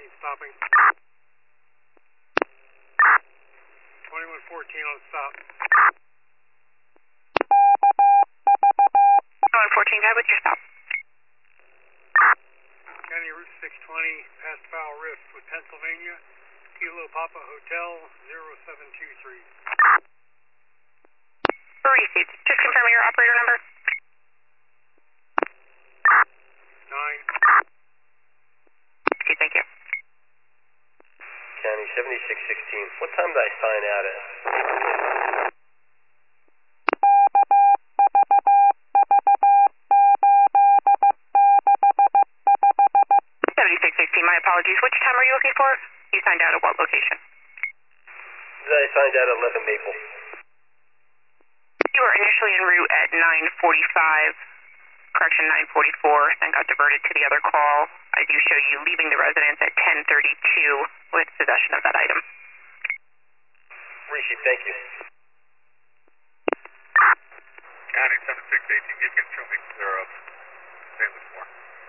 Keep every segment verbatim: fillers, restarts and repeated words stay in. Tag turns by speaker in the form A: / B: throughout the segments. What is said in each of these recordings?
A: fourteen stopping. twenty-one fourteen on stop.
B: twenty-one fourteen, how about your stop?
A: County Route six twenty, past Foul Rift with Pennsylvania. Kilo Papa Hotel zero seven two three.
B: Receipt. Just confirm your operator number.
A: Nine.
B: Okay, thank you.
C: County seventy-six sixteen. What time did I sign out at?
B: seventy-six sixteen, my apologies. Which time are you looking for? You signed out at what location?
C: I signed out at eleven Maple.
B: You were initially en route at nine forty-five, correction nine forty-four, then got diverted to the other call. I do show you leaving the residence at ten thirty-two with possession of that item.
C: Receipt, thank you.
D: County seventy-six eighteen, you can show me clear up San Luis.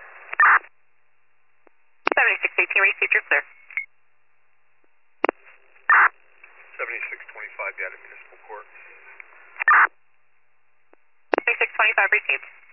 B: seventy-six eighteen, receipt, you're clear.
D: seventy-six twenty-five, yeah, to Municipal Court.
B: seventy-six twenty-five, received.